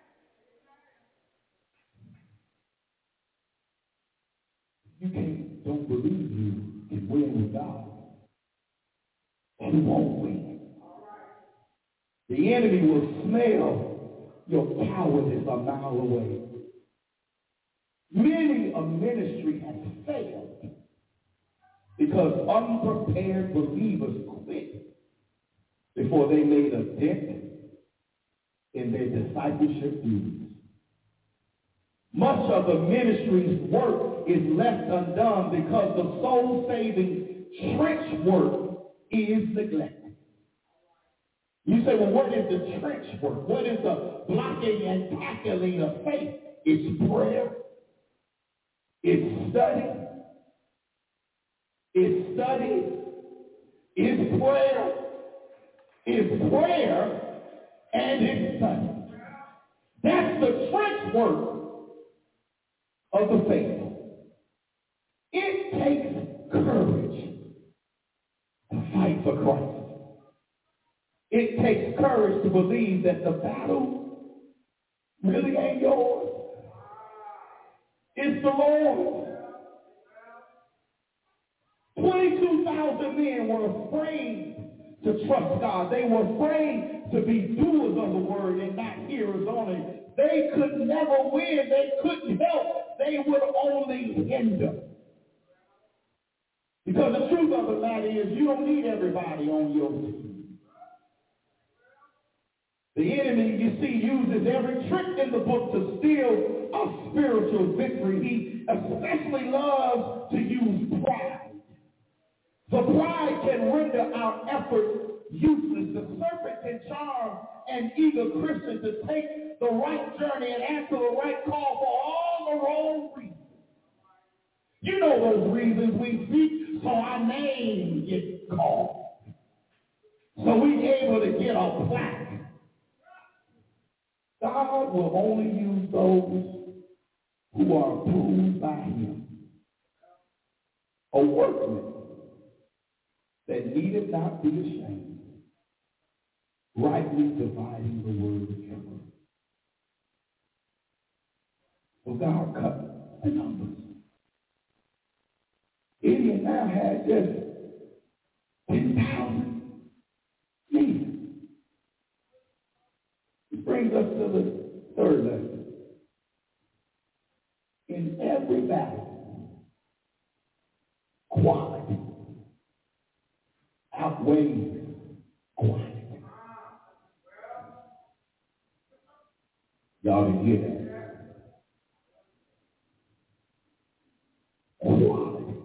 You can't, don't believe you can win with God. You won't win. The enemy will smell your cowardice a mile away. Many a ministry has failed because unprepared believers quit before they made a dent in their discipleship duties. Much of the ministry's work is left undone because the soul-saving trench work is neglected. You say, well, what is the trench work? What is the blocking and tackling of faith? It's prayer. It's study. It's study. It's prayer. It's prayer. And it's study. That's the trench work of the faithful. It takes courage to fight for Christ. It takes courage to believe that the battle really ain't yours. It's the Lord's. twenty-two thousand men were afraid to trust God. They were afraid to be doers of the word and not hearers only. They could never win. They couldn't help. They would only hinder. Because the truth of the matter is you don't need everybody on your team. The enemy, you see, uses every trick in the book to steal a spiritual victory. He especially loves to use pride. For pride can render our efforts useless. The serpent can charm an eager Christian to take the right journey and answer the right call for all the wrong reasons. You know those reasons we seek, so our name gets called. So we're able to get a plaque. God will only use those who are approved by him. A workman that needed not be ashamed, rightly dividing the word of truth. So God cut the numbers. Gideon now had just ten thousand men. It brings us to the third lesson. In every battle, quality outweighs quantity. Y'all didn't hear that. Quality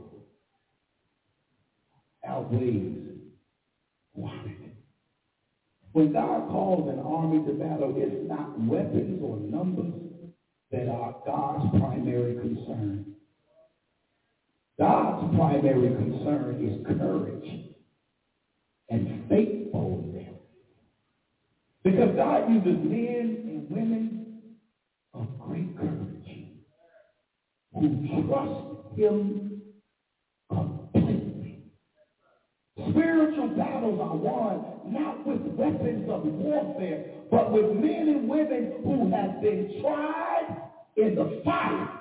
outweighs quantity. When God calls an army to battle, it's not weapons or numbers that are God's primary concern. God's primary concern is courage and faithfulness. Because God uses men and women of great courage who trust him completely. Spiritual battles are won not with weapons of warfare, but with men and women who have been tried in the fire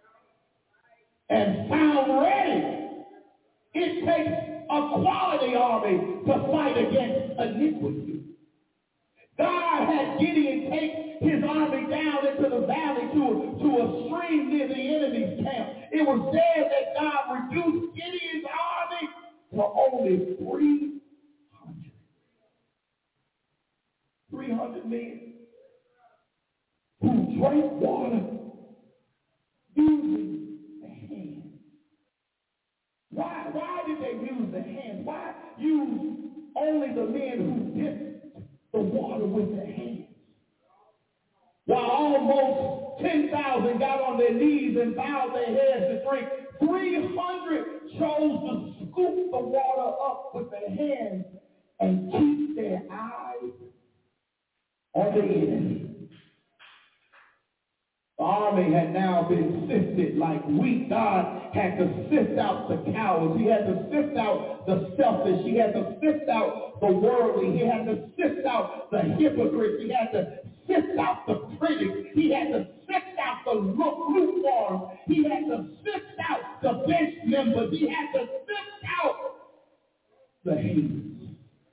and found ready. It takes a quality army to fight against iniquity. God had Gideon take his army down into the valley to, to a stream near the enemy's camp. It was there that God reduced Gideon's army to only three hundred. three hundred men who drank water using the hand. Why, why did they use the hand? Why use only the men who dipped the water with their hands? While almost ten thousand got on their knees and bowed their heads to drink, three hundred chose to scoop the water up with their hands and keep their eyes on the enemy. The army had now been sifted like wheat. God had to sift out the cowards. He had to sift out the selfish. He had to sift out the worldly. He had to sift out the hypocrites. He had to sift out the critics. He had to sift out the lukewarm. He had to sift out the bench members. He had to sift out the haters.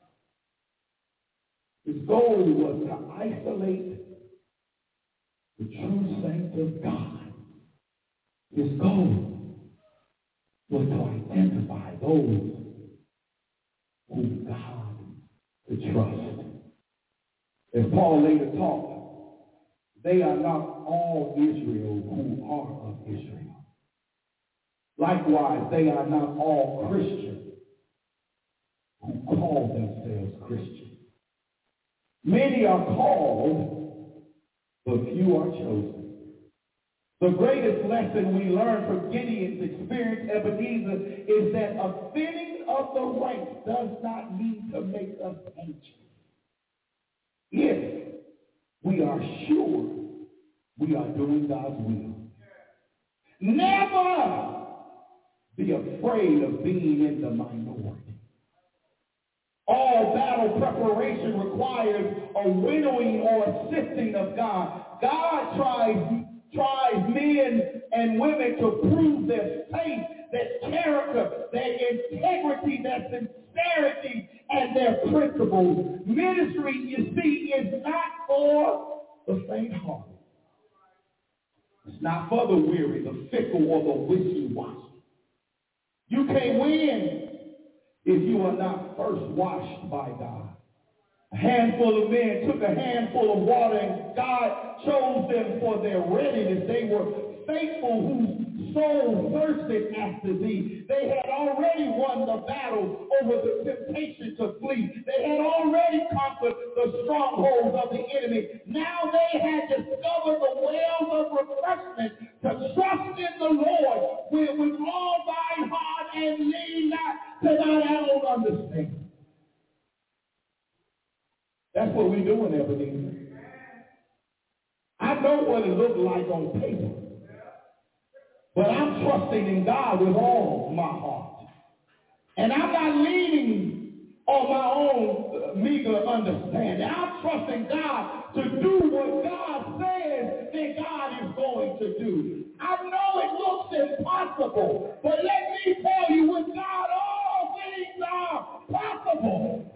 His goal was to isolate the true saints of God. His goal was to identify those whom God could trust. As Paul later taught, they are not all Israel who are of Israel. Likewise, they are not all Christians who call themselves Christians. Many are called, but few are chosen. The greatest lesson we learn from Gideon's experience, Ebenezer, is that a thinning of the ranks does not mean to make us anxious. If we are sure we are doing God's will. Never be afraid of being in the minority. All battle preparation requires a winnowing or a sifting of God. God tries, tries men and women to prove their faith, their character, their integrity, their sincerity, and their principles. Ministry, you see, is not for the faint-hearted. It's not for the weary, the fickle, or the wishy-washy. You can't win if you are not first washed by God. A handful of men took a handful of water and God chose them for their readiness. They were faithful whose soul thirsted after thee. They had already won the battle over the temptation to flee. They had already conquered the strongholds of the enemy. Now they had discovered the wells of refreshment to trust in the Lord with, with all thine heart and lean not to thine own understanding. That's what we're doing, Ebenezer. I know what it looks like on paper, but I'm trusting in God with all my heart. And I'm not leaning on my own meager understanding. I'm trusting God to do what God says that God is going to do. I know it looks impossible, but let me tell you, with God, all things are possible.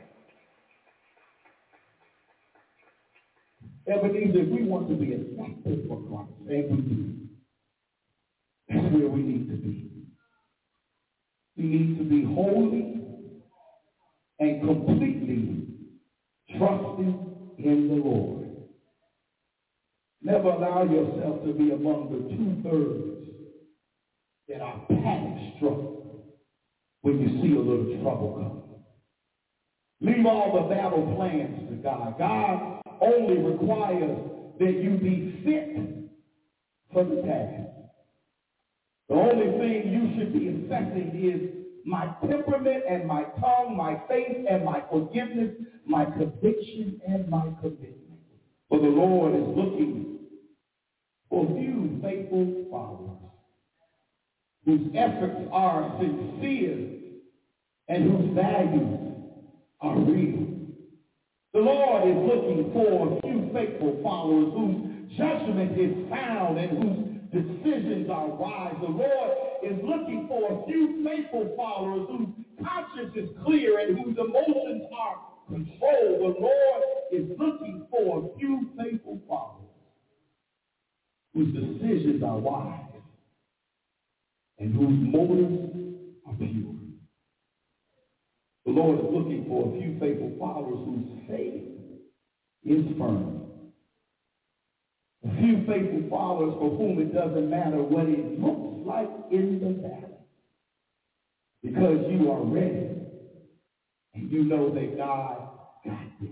Ebenezer, if we want to be effective for Christ, and we do, that's where we need to be. We need to be holy and completely trusting in the Lord. Never allow yourself to be among the two-thirds that are panic-struck when you see a little trouble coming. Leave all the battle plans to God. God only requires that you be fit for the task. The only thing you should be assessing is my temperament and my tongue, my faith and my forgiveness, my conviction and my commitment. For the Lord is looking for few faithful followers whose efforts are sincere and whose values are real. The Lord is looking for a few faithful followers whose judgment is sound and whose decisions are wise. The Lord is looking for a few faithful followers whose conscience is clear and whose emotions are controlled. The Lord is looking for a few faithful followers whose decisions are wise and whose motives are pure. The Lord is looking for a few faithful followers whose faith is firm. A few faithful followers for whom it doesn't matter what it looks like in the valley, because you are ready and you know that God got this.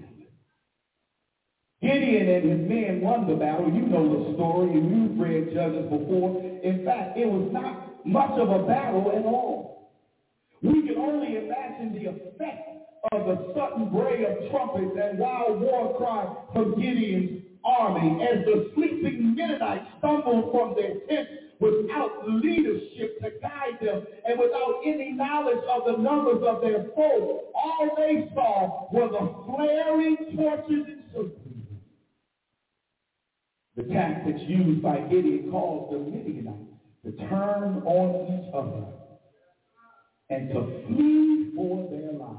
Gideon and his men won the battle. You know the story, and you've read Judges before. In fact, it was not much of a battle at all. We can only imagine the effect of the sudden bray of trumpets and wild war cry from Gideon's army as the sleeping Midianites stumbled from their tents without leadership to guide them and without any knowledge of the numbers of their foes. All they saw were the flaring torches and serpents. The tactics used by Gideon caused the Midianites to turn on each other and to flee for their lives.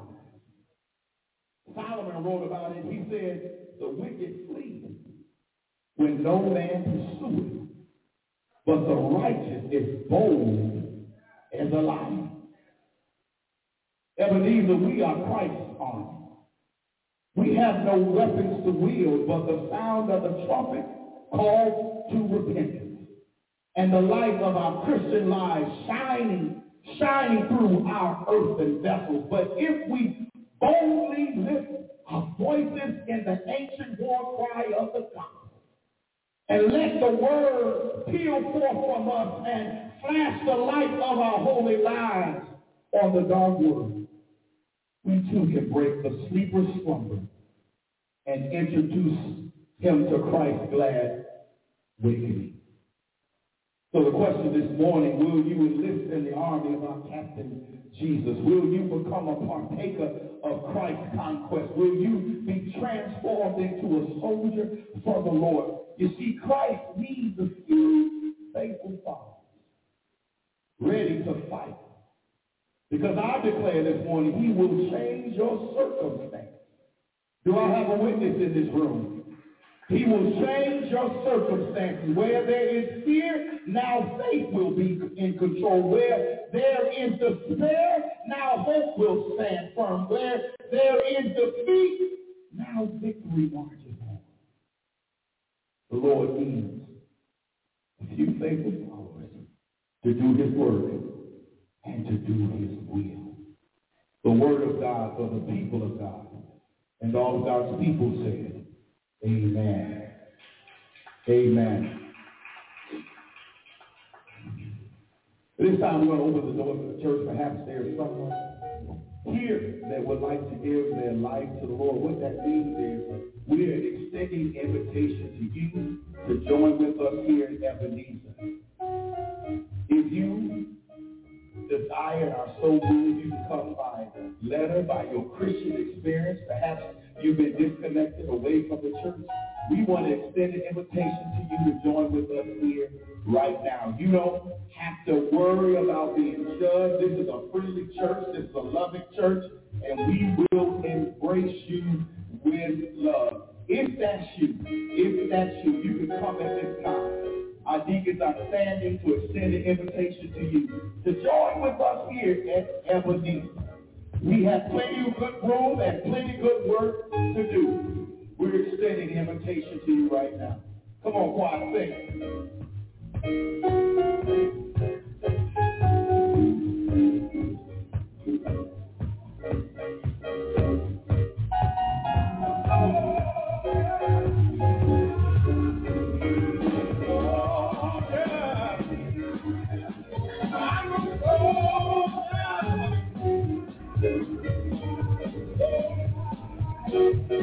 Solomon wrote about it. He said, the wicked flee when no man pursueth, but the righteous is bold as a lion. Ebenezer, we are Christ's army. We have no weapons to wield, but the sound of the trumpet calls to repentance, and the light of our Christian lives shining, shining through our earthen vessels. But if we boldly lift our voices in the ancient war cry of the gospel, and let the word peal forth from us and flash the light of our holy lives on the dark world, we too can break the sleeper's slumber and introduce him to Christ's glad wakening. So the question this morning, will you enlist in the army of our Captain Jesus? Will you become a partaker of Christ's conquest? Will you be transformed into a soldier for the Lord? You see, Christ needs a few faithful followers ready to fight. Because I declare this morning, he will change your circumstance. Do I have a witness in this room? He will change your circumstances. Where there is fear, now faith will be in control. Where there is despair, now hope will stand firm. Where there is defeat, now victory marches on. The Lord needs a few faithful followers to do his work and to do his will. The word of God for the people of God. And all of God's people said, amen. Amen. This time we're going to open the doors of the church. Perhaps there's someone here that would like to give their life to the Lord. What that means is we are extending invitation to you to join with us here in Ebenezer. If you desire, are so moved, you can come by letter, by your Christian experience. Perhaps you've been disconnected away from the church. We want to extend an invitation to you to join with us here right now. You don't have to worry about being judged. This is a friendly church. This is a loving church. And we will embrace you with love. If that's you, if that's you, you can come at this time. Our deacons are standing to extend an invitation to you to join with us here at Ebenezer. We have plenty of good room and plenty of good work to do. We're extending the invitation to you right now. Come on, choir, sing.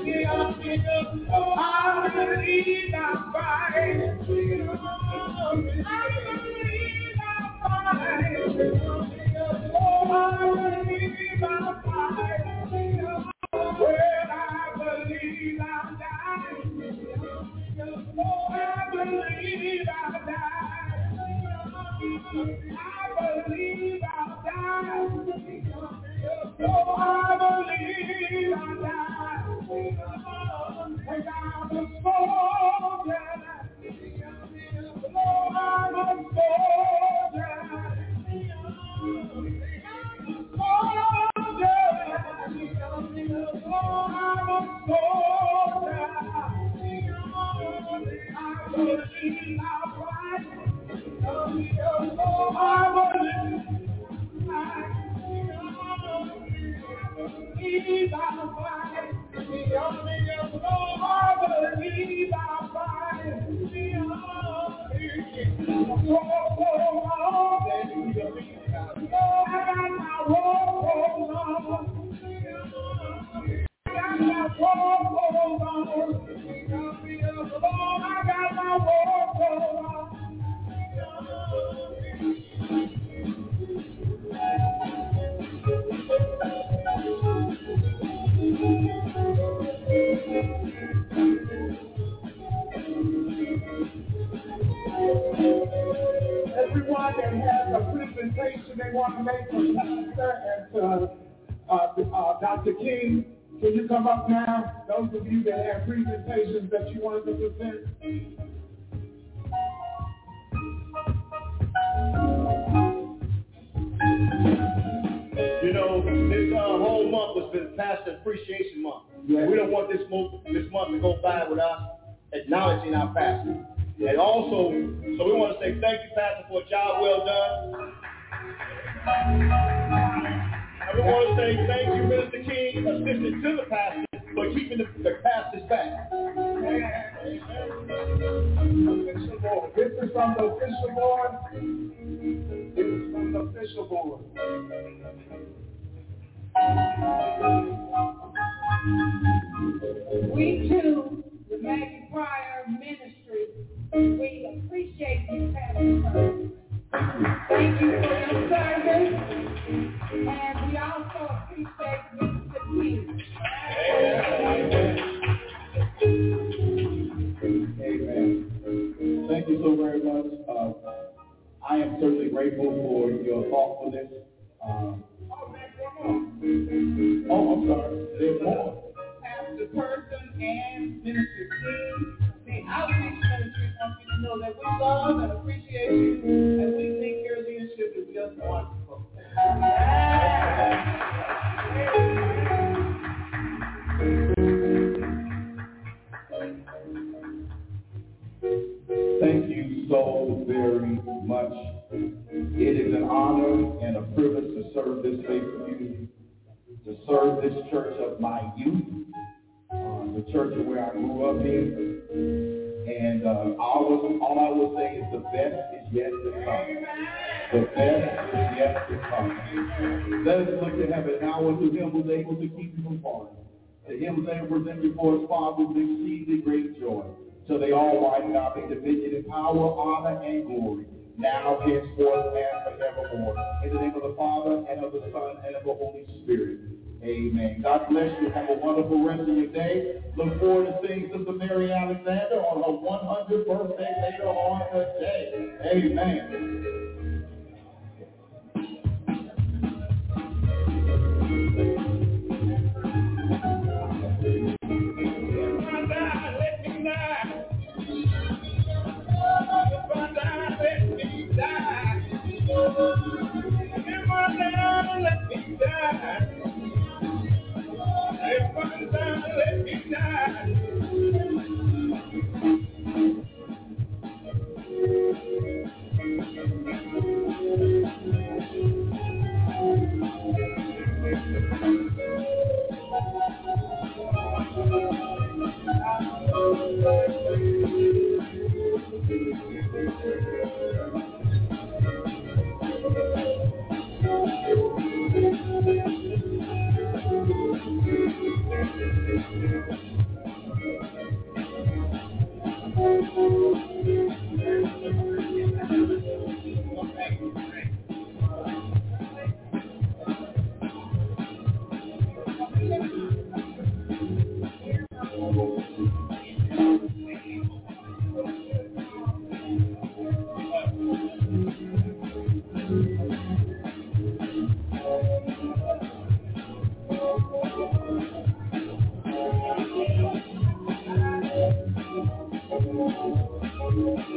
Everyone that has a presentation they want to make for Pastor and uh, uh, uh, Doctor King, can you come up now? Those of you that have presentations that you wanted to present. You know, this uh, whole month has been Pastor Appreciation Month. Yes. We don't want this month, this month to go by without acknowledging our pastor. And also, so we want to say thank you, Pastor, for a job well done. And we want to say thank you, Minister King, assistant to the pastor, for keeping the, the pastors back. This is from the official board. This is from the official board. We too, the Maggie Pryor Ministry, we appreciate you, Pastor. Thank you for your service, and we also appreciate Mister King. Amen. Thank you so very much. Uh, I am certainly grateful for your thoughtfulness. Um, oh, I'm sorry. There's more. Pastor Person and Minister King, the outreach ministry wants you to know that we love and appreciate you, and we think your leadership is just wonderful. Thank you so very much. It is an honor and a privilege to serve this faithful community, to serve this church of my youth, uh, the church where I grew up in. And uh, all, all I will say is the best is yet to come. The best is yet to come. Let us look to heaven now unto him who is able to keep you from falling. To him who is able to present before his Father with exceedingly great joy. So they all wise God be divinity in power, honor, and glory, now, henceforth, and forevermore. In the name of the Father, and of the Son, and of the Holy Spirit. Amen. God bless you. Have a wonderful rest of your day. Look forward to seeing Sister Mary Alexander on her one hundredth birthday later on today. Amen. Thank you. Thank you.